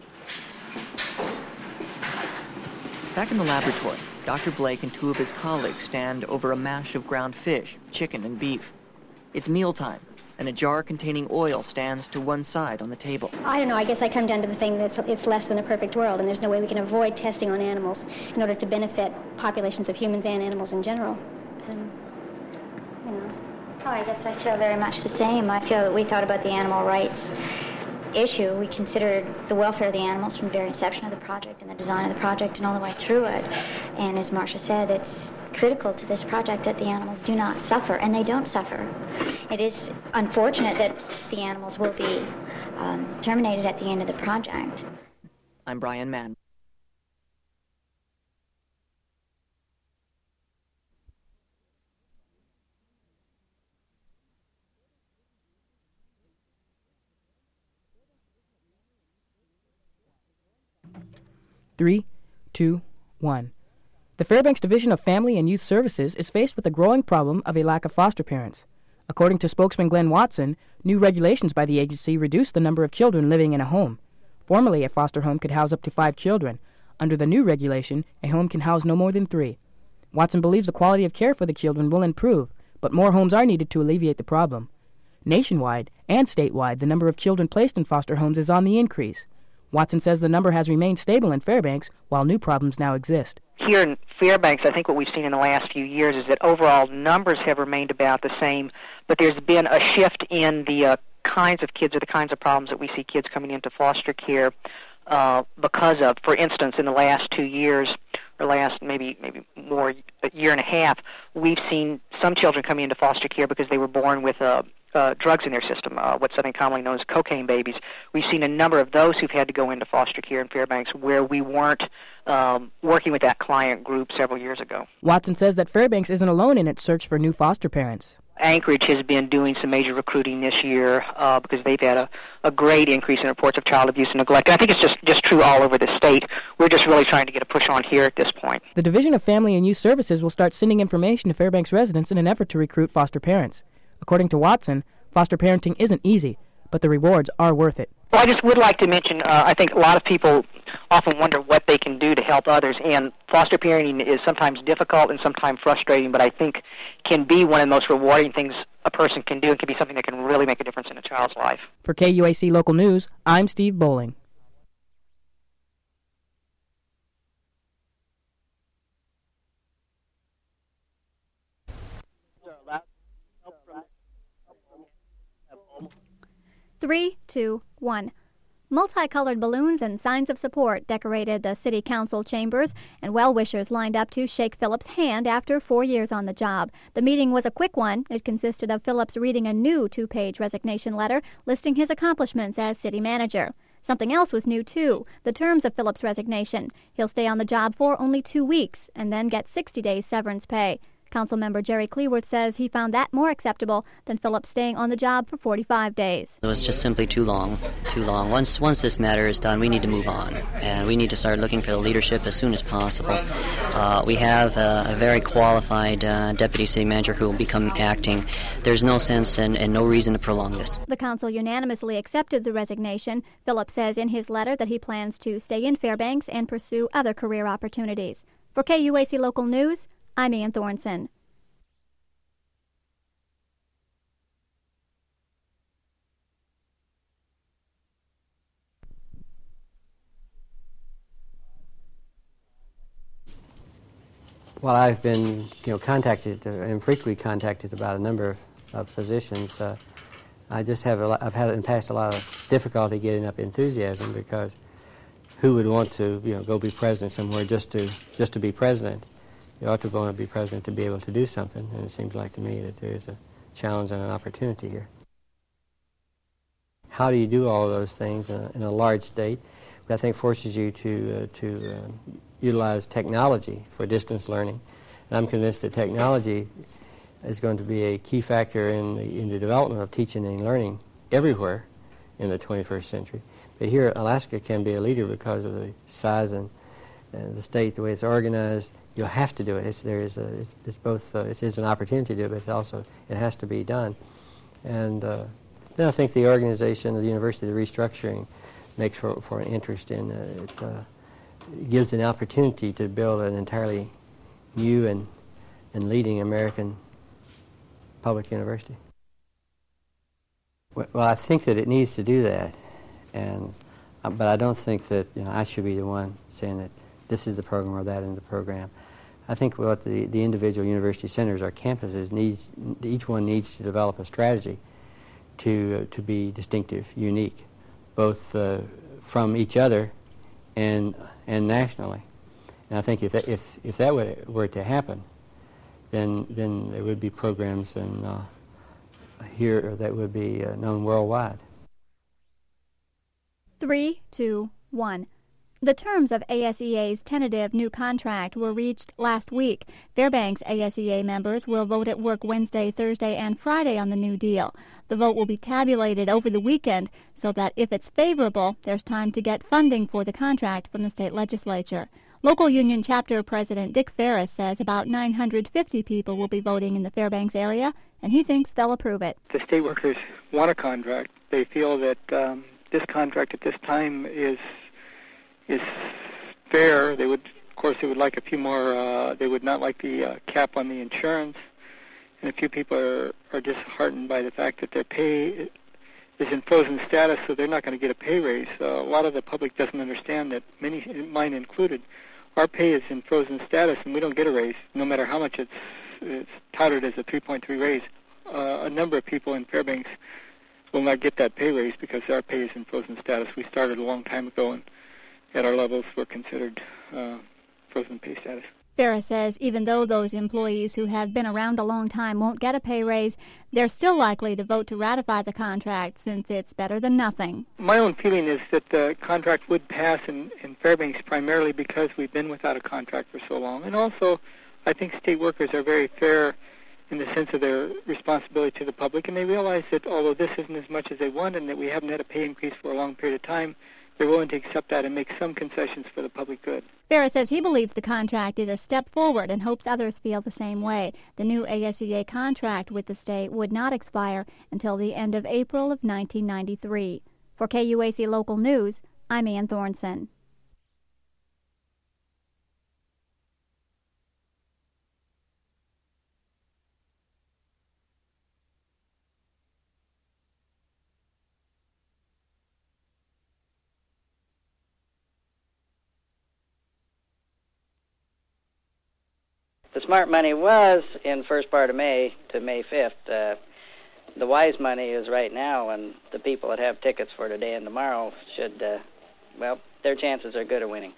Back in the laboratory, Doctor Blake and two of his colleagues stand over a mash of ground fish, chicken, and beef. It's mealtime, and a jar containing oil stands to one side on the table. I don't know, I guess I come down to the thing that it's less than a perfect world, and there's no way we can avoid testing on animals in order to benefit populations of humans and animals in general. And, you know. Oh, I guess I feel very much the same. I feel that we thought about the animal rights issue. We considered the welfare of the animals from the very inception of the project and the design of the project and all the way through it. And as Marcia said, it's critical to this project that the animals do not suffer, and they don't suffer. It is unfortunate that the animals will be um, terminated at the end of the project. I'm Brian Mann. Three, two, one. The Fairbanks Division of Family and Youth Services is faced with the growing problem of a lack of foster parents. According to spokesman Glenn Watson, new regulations by the agency reduce the number of children living in a home. Formerly, a foster home could house up to five children. Under the new regulation, a home can house no more than three. Watson believes the quality of care for the children will improve, but more homes are needed to alleviate the problem. Nationwide and statewide, the number of children placed in foster homes is on the increase. Watson says the number has remained stable in Fairbanks, while new problems now exist. Here in Fairbanks, I think what we've seen in the last few years is that overall numbers have remained about the same, but there's been a shift in the uh, kinds of kids or the kinds of problems that we see kids coming into foster care uh, because of. For instance, in the last two years, or last maybe maybe more, a year and a half, we've seen some children coming into foster care because they were born with a Uh, drugs in their system, uh, what's something commonly known as cocaine babies. We've seen a number of those who've had to go into foster care in Fairbanks where we weren't um, working with that client group several years ago. Watson says that Fairbanks isn't alone in its search for new foster parents. Anchorage has been doing some major recruiting this year uh, because they've had a, a great increase in reports of child abuse and neglect. And I think it's just, just true all over the state. We're just really trying to get a push on here at this point. The Division of Family and Youth Services will start sending information to Fairbanks residents in an effort to recruit foster parents. According to Watson, foster parenting isn't easy, but the rewards are worth it. Well, I just would like to mention, uh, I think a lot of people often wonder what they can do to help others, and foster parenting is sometimes difficult and sometimes frustrating, but I think can be one of the most rewarding things a person can do and can be something that can really make a difference in a child's life. For K U A C Local News, I'm Steve Bowling. Three, two, one. Multicolored balloons and signs of support decorated the city council chambers, and well-wishers lined up to shake Phillips' hand after four years on the job. The meeting was a quick one. It consisted of Phillips reading a new two-page resignation letter listing his accomplishments as city manager. Something else was new, too, the terms of Phillips' resignation. He'll stay on the job for only two weeks and then get sixty days severance pay. Councilmember Jerry Cleworth says he found that more acceptable than Phillips staying on the job for forty-five days. It was just simply too long, too long. Once once this matter is done, we need to move on, and we need to start looking for the leadership as soon as possible. Uh, we have a, a very qualified uh, deputy city manager who will become acting. There's no sense and, and no reason to prolong this. The council unanimously accepted the resignation. Phillips says in his letter that he plans to stay in Fairbanks and pursue other career opportunities. For K U A C Local News, I'm Ian Thornson. Well, I've been, you know, contacted uh, and frequently contacted about a number of, of positions. Uh, I just have a lot, I've had in the past a lot of difficulty getting up enthusiasm because who would want to, you know, go be president somewhere just to just to be president? You ought to want to be president to be able to do something, and it seems like to me that there is a challenge and an opportunity here. How do you do all of those things in a, in a large state? I think forces you to uh, to uh, utilize technology for distance learning. And I'm convinced that technology is going to be a key factor in the, in the development of teaching and learning everywhere in the twenty-first century. But here, Alaska can be a leader because of the size and uh, the state, the way it's organized. You'll have to do it. It's, there is a, it's, it's both, uh, it is an opportunity to do it, but it's also, it has to be done. And uh, then I think the organization of the university, the restructuring, makes for, for an interest in uh, it. Uh, gives an opportunity to build an entirely new and, and leading American public university. Well, I think that it needs to do that, and uh, but I don't think that, you know, I should be the one saying that this is the program or that in the program. I think what the, the individual university centers, our campuses, needs, each one needs to develop a strategy to, uh, to be distinctive, unique, both uh, from each other and and nationally. And I think if that, if if that were, were to happen, then then there would be programs and uh, here that would be uh, known worldwide. Three, two, one. The terms of A S E A's tentative new contract were reached last week. Fairbanks A S E A members will vote at work Wednesday, Thursday, and Friday on the new deal. The vote will be tabulated over the weekend so that if it's favorable, there's time to get funding for the contract from the state legislature. Local union chapter president Dick Ferris says about nine hundred fifty people will be voting in the Fairbanks area, and he thinks they'll approve it. The state workers want a contract. They feel that um, this contract at this time is is fair. They would, of course, they would like a few more. Uh, they would not like the uh, cap on the insurance, and a few people are, are disheartened by the fact that their pay is in frozen status, so they're not going to get a pay raise. Uh, a lot of the public doesn't understand that, many, mine included, our pay is in frozen status, and we don't get a raise, no matter how much it's, it's touted as a three point three raise. Uh, a number of people in Fairbanks will not get that pay raise because our pay is in frozen status. We started a long time ago, and at our levels were considered uh, frozen pay status. Ferris says even though those employees who have been around a long time won't get a pay raise, they're still likely to vote to ratify the contract since it's better than nothing. My own feeling is that the contract would pass in, in Fairbanks primarily because we've been without a contract for so long. And also, I think state workers are very fair in the sense of their responsibility to the public, and they realize that although this isn't as much as they want and that we haven't had a pay increase for a long period of time, they're willing to accept that and make some concessions for the public good. Ferris says he believes the contract is a step forward and hopes others feel the same way. The new A S E A contract with the state would not expire until the end of April of nineteen ninety-three. For K U A C Local News, I'm Ann Thornson. The smart money was in first part of May to May fifth. Uh, the wise money is right now, and the people that have tickets for today and tomorrow should, uh, well, their chances are good of winning.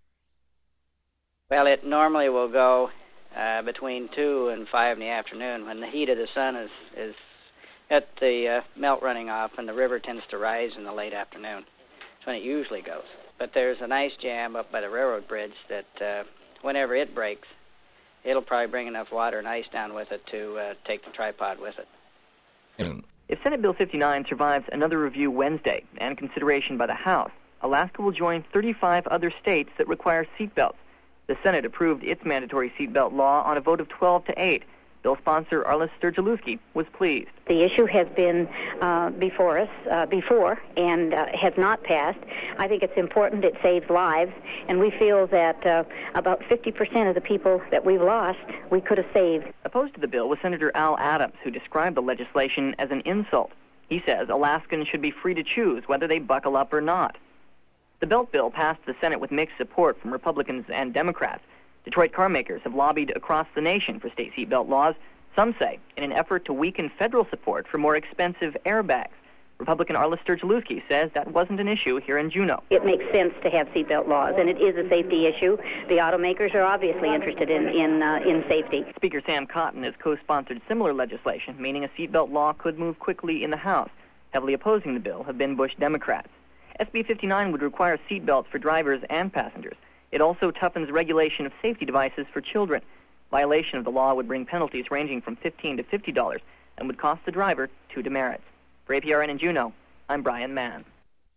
Well, it normally will go uh, between two and five in the afternoon when the heat of the sun is, is at the uh, melt running off, and the river tends to rise in the late afternoon. That's when it usually goes. But there's an ice jam up by the railroad bridge that uh, whenever it breaks, it'll probably bring enough water and ice down with it to uh, take the tripod with it. If Senate Bill fifty-nine survives another review Wednesday and consideration by the House, Alaska will join thirty-five other states that require seatbelts. The Senate approved its mandatory seatbelt law on a vote of twelve to eight. Bill sponsor Arlis Sturgielewski was pleased. The issue has been uh, before us uh, before and uh, has not passed. I think it's important. It saves lives, and we feel that uh, about fifty percent of the people that we've lost, we could have saved. Opposed to the bill was Senator Al Adams, who described the legislation as an insult. He says Alaskans should be free to choose whether they buckle up or not. The Belt bill passed the Senate with mixed support from Republicans and Democrats. Detroit carmakers have lobbied across the nation for state seatbelt laws, some say in an effort to weaken federal support for more expensive airbags. Republican Arlis Sturgielewski says that wasn't an issue here in Juneau. It makes sense to have seatbelt laws, and it is a safety issue. The automakers are obviously interested in in, uh, in safety. Speaker Sam Cotton has co-sponsored similar legislation, meaning a seatbelt law could move quickly in the House. Heavily opposing the bill have been Bush Democrats. S B fifty-nine would require seatbelts for drivers and passengers. It also toughens regulation of safety devices for children. Violation of the law would bring penalties ranging from fifteen dollars to fifty dollars and would cost the driver two demerits. For A P R N in Juneau, I'm Brian Mann.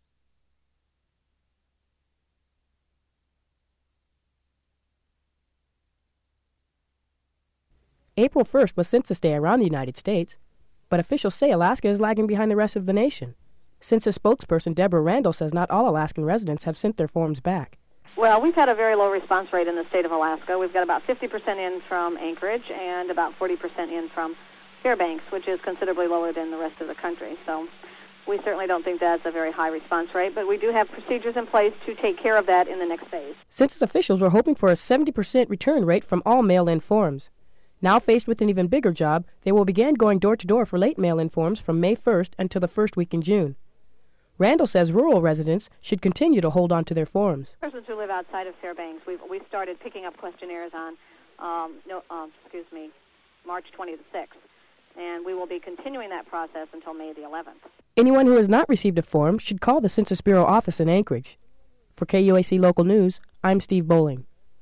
April first was Census Day around the United States, but officials say Alaska is lagging behind the rest of the nation. Census spokesperson Deborah Randall says not all Alaskan residents have sent their forms back. Well, we've had a very low response rate in the state of Alaska. We've got about fifty percent in from Anchorage and about forty percent in from Fairbanks, which is considerably lower than the rest of the country. So we certainly don't think that's a very high response rate, but we do have procedures in place to take care of that in the next phase. Census officials were hoping for a seventy percent return rate from all mail-in forms. Now faced with an even bigger job, they will begin going door-to-door for late mail-in forms from May first until the first week in June. Randall says rural residents should continue to hold on to their forms. Persons who live outside of Fairbanks, we've we started picking up questionnaires on, um, no, um, excuse me, March twenty-sixth, and we will be continuing that process until May the eleventh. Anyone who has not received a form should call the Census Bureau office in Anchorage. For K U A C Local News, I'm Steve Bowling.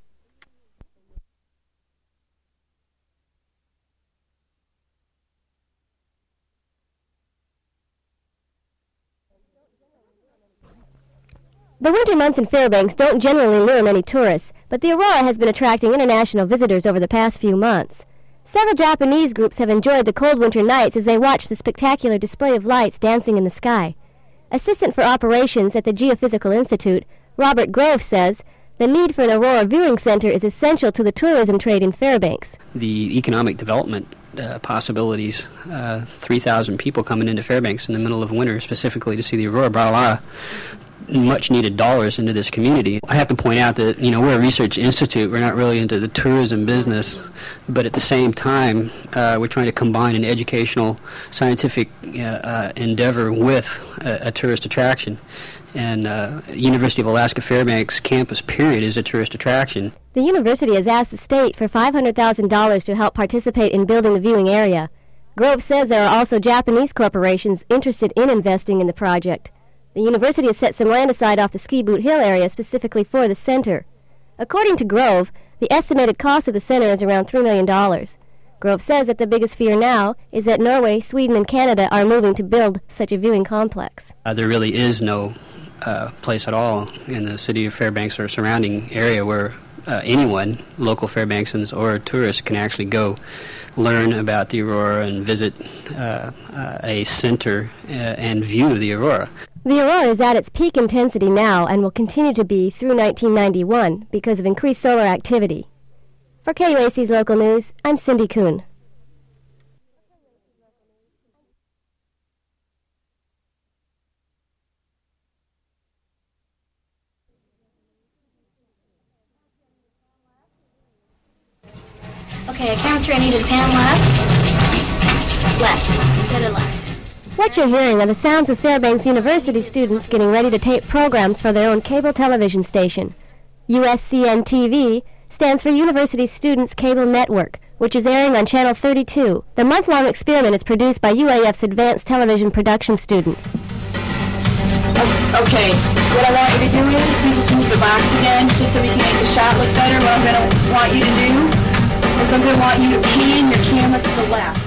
The winter months in Fairbanks don't generally lure many tourists, but the Aurora has been attracting international visitors over the past few months. Several Japanese groups have enjoyed the cold winter nights as they watch the spectacular display of lights dancing in the sky. Assistant for Operations at the Geophysical Institute, Robert Grove, says the need for an Aurora viewing center is essential to the tourism trade in Fairbanks. The economic development uh, possibilities, uh, three thousand people coming into Fairbanks in the middle of winter specifically to see the Aurora, brought a lot of much needed dollars into this community. I have to point out that, you know, we're a research institute. We're not really into the tourism business, but at the same time, uh, we're trying to combine an educational, scientific uh, uh, endeavor with a, a tourist attraction. And uh, University of Alaska Fairbanks campus, period, is a tourist attraction. The university has asked the state for five hundred thousand dollars to help participate in building the viewing area. Grove says there are also Japanese corporations interested in investing in the project. The university has set some land aside off the Ski Boot Hill area specifically for the center. According to Grove, the estimated cost of the center is around three million dollars. Grove says that the biggest fear now is that Norway, Sweden, and Canada are moving to build such a viewing complex. Uh, there really is no uh, place at all in the city of Fairbanks or surrounding area where uh, anyone, local Fairbanksans or tourists, can actually go learn about the Aurora and visit uh, uh, a center uh, and view the Aurora. The Aurora is at its peak intensity now and will continue to be through nineteen ninety-one because of increased solar activity. For K U A C's Local News, I'm Cindy Kuhn. Okay, camera three, I need to pan left. Left. Get it left. What you're hearing are the sounds of Fairbanks University students getting ready to tape programs for their own cable television station. U S C N T V stands for University Students Cable Network, which is airing on Channel thirty-two. The month-long experiment is produced by U A F's advanced television production students. Okay, what I want you to do is we just move the box again just so we can make the shot look better. What I'm going to want you to do is I'm going to want you to pan your camera to the left.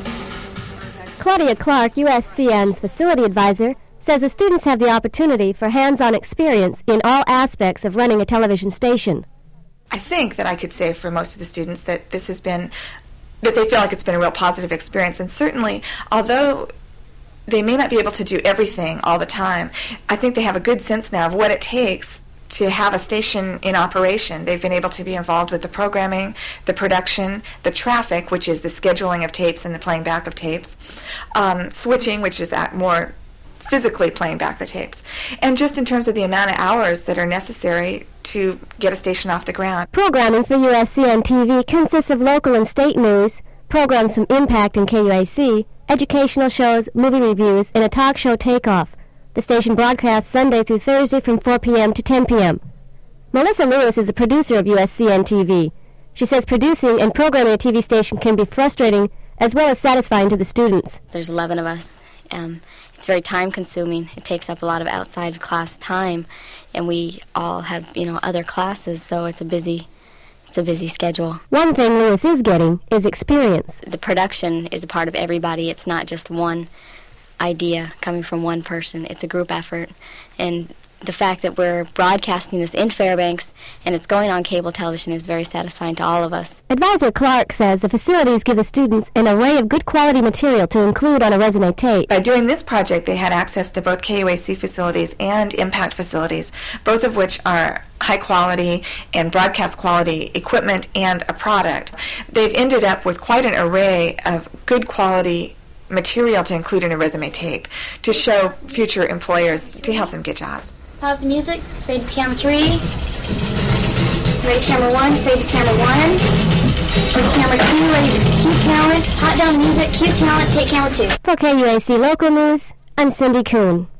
Claudia Clark, U S C N's facility advisor, says the students have the opportunity for hands-on experience in all aspects of running a television station. I think that I could say for most of the students that this has been, that they feel like it's been a real positive experience. And certainly, although they may not be able to do everything all the time, I think they have a good sense now of what it takes to have a station in operation. They've been able to be involved with the programming, the production, the traffic, which is the scheduling of tapes and the playing back of tapes, um, switching, which is at more physically playing back the tapes, and just in terms of the amount of hours that are necessary to get a station off the ground. Programming for U S C N T V consists of local and state news, programs from Impact and K U A C, educational shows, movie reviews, and a talk show takeoff. The station broadcasts Sunday through Thursday from four p.m. to ten p.m. Melissa Lewis is a producer of U S C N T V. She says producing and programming a T V station can be frustrating as well as satisfying to the students. There's eleven of us. Um, it's very time-consuming. It takes up a lot of outside class time, and we all have, you know, other classes, so it's a busy, it's a busy schedule. One thing Lewis is getting is experience. The production is a part of everybody. It's not just one idea coming from one person. It's a group effort, and the fact that we're broadcasting this in Fairbanks and it's going on cable television is very satisfying to all of us. Advisor Clark says the facilities give the students an array of good quality material to include on a resume tape. By doing this project, they had access to both K U A C facilities and Impact facilities, both of which are high quality and broadcast quality equipment and a product. They've ended up with quite an array of good quality material to include in a resume tape to show future employers, to help them get jobs. Pop the music, fade to camera three, ready to camera one, fade to camera one, ready to camera two, ready to cue talent, hot down music, cue talent, take camera two. For K U A C Local News, I'm Cindy Kuhn.